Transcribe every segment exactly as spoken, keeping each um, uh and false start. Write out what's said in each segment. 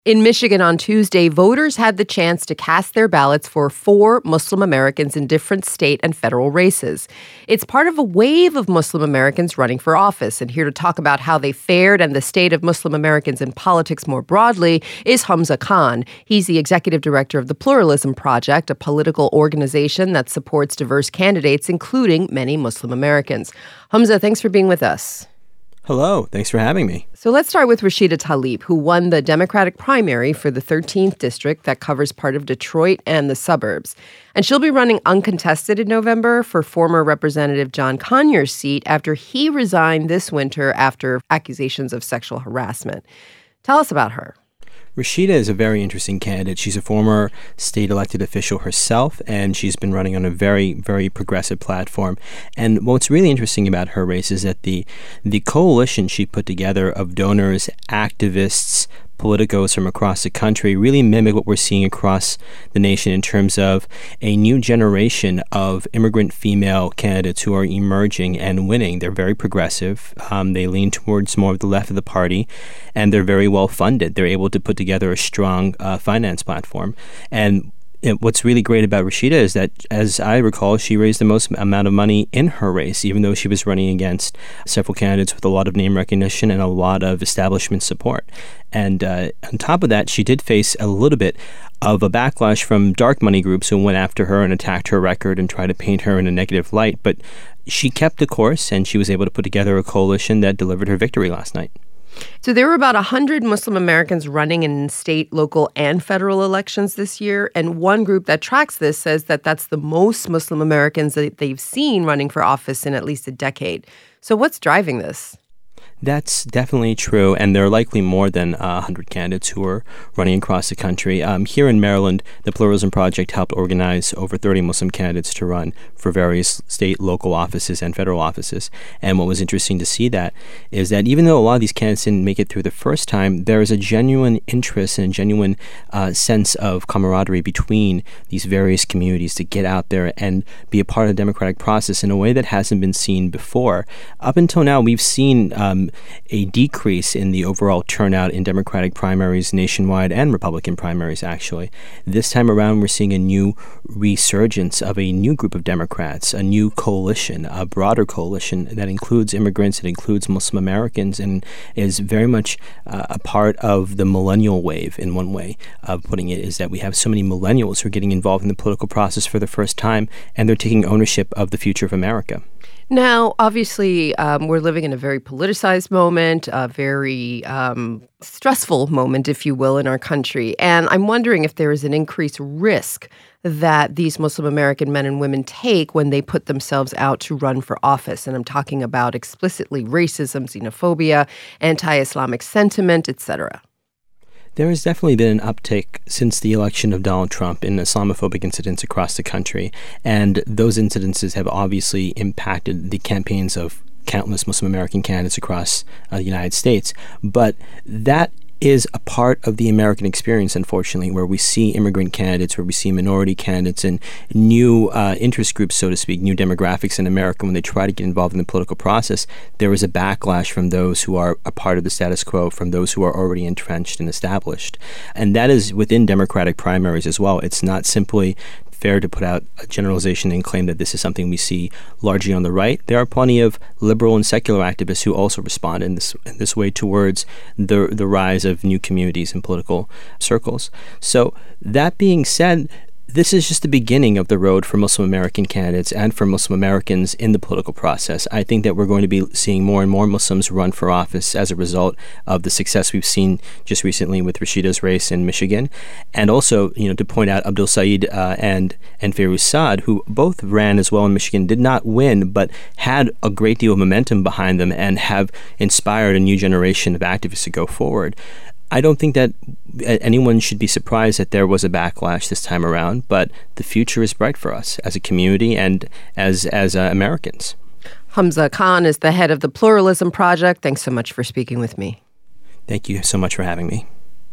In Michigan on Tuesday, voters had the chance to cast their ballots for four Muslim Americans in different state and federal races. It's part of a wave of Muslim Americans running for office. And here to talk about how they fared and the state of Muslim Americans in politics more broadly is Hamza Khan. He's the executive director of the Pluralism Project, a political organization that supports diverse candidates, including many Muslim Americans. Hamza, thanks for being with us. Hello. Thanks for having me. So let's start with Rashida Tlaib, who won the Democratic primary for the thirteenth district that covers part of Detroit and the suburbs. And she'll be running uncontested in November for former Representative John Conyers' seat after he resigned this winter after accusations of sexual harassment. Tell us about her. Rashida is a very interesting candidate. She's a former state elected official herself, and she's been running on a very, very progressive platform. And what's really interesting about her race is that the the coalition she put together of donors, activists, politicos from across the country really mimic what we're seeing across the nation in terms of a new generation of immigrant female candidates who are emerging and winning. They're very progressive. Um, they lean towards more of the left of the party, and they're very well funded. They're able to put together a strong uh, finance platform. And It, what's really great about Rashida is that, as I recall, she raised the most amount of money in her race, even though she was running against several candidates with a lot of name recognition and a lot of establishment support. And uh, on top of that, she did face a little bit of a backlash from dark money groups who went after her and attacked her record and tried to paint her in a negative light. But she kept the course, and she was able to put together a coalition that delivered her victory last night. So there were about one hundred Muslim Americans running in state, local, and federal elections this year. And one group that tracks this says that that's the most Muslim Americans that they've seen running for office in at least a decade. So what's driving this? That's definitely true, and there are likely more than uh, one hundred candidates who are running across the country. Um, here in Maryland, the Pluralism Project helped organize over thirty Muslim candidates to run for various state, local offices and federal offices. And what was interesting to see that is that even though a lot of these candidates didn't make it through the first time, there is a genuine interest and a genuine uh, sense of camaraderie between these various communities to get out there and be a part of the democratic process in a way that hasn't been seen before. Up until now, we've seen um, a decrease in the overall turnout in Democratic primaries nationwide and Republican primaries, actually. This time around, we're seeing a new resurgence of a new group of Democrats, a new coalition, a broader coalition that includes immigrants, it includes Muslim Americans, and is very much uh, a part of the millennial wave in one way of putting it, is that we have so many millennials who are getting involved in the political process for the first time, and they're taking ownership of the future of America. Now, obviously, um, we're living in a very politicized moment, a very um, stressful moment, if you will, in our country. And I'm wondering if there is an increased risk that these Muslim American men and women take when they put themselves out to run for office. And I'm talking about explicitly racism, xenophobia, anti-Islamic sentiment, et cetera. There has definitely been an uptick since the election of Donald Trump in Islamophobic incidents across the country, and those incidences have obviously impacted the campaigns of countless Muslim American candidates across uh, the United States. But that is a part of the American experience, unfortunately, where we see immigrant candidates, where we see minority candidates and new uh, interest groups, so to speak, new demographics in America. When they try to get involved in the political process, there is a backlash from those who are a part of the status quo, from those who are already entrenched and established. And that is within Democratic primaries as well. It's not simply fair to put out a generalization and claim that this is something we see largely on the right. There are plenty of liberal and secular activists who also respond in this in this way towards the the rise of new communities in political circles. So that being said, this is just the beginning of the road for Muslim American candidates and for Muslim Americans in the political process. I think that we're going to be seeing more and more Muslims run for office as a result of the success we've seen just recently with Rashida's race in Michigan. And also, you know, to point out Abdul Saeed uh, and, and Fayrouz Saad, who both ran as well in Michigan, did not win, but had a great deal of momentum behind them and have inspired a new generation of activists to go forward. I don't think that anyone should be surprised that there was a backlash this time around, but the future is bright for us as a community and as as uh, Americans. Hamza Khan is the head of the Pluralism Project. Thanks so much for speaking with me. Thank you so much for having me.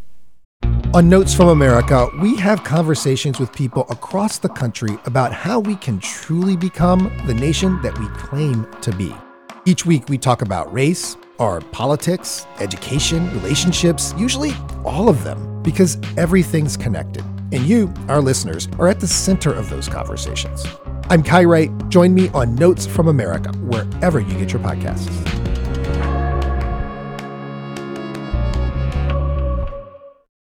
On Notes from America, we have conversations with people across the country about how we can truly become the nation that we claim to be. Each week, we talk about race, our politics, education, relationships, usually all of them, because everything's connected. And you, our listeners, are at the center of those conversations. I'm Kai Wright. Join me on Notes from America, wherever you get your podcasts.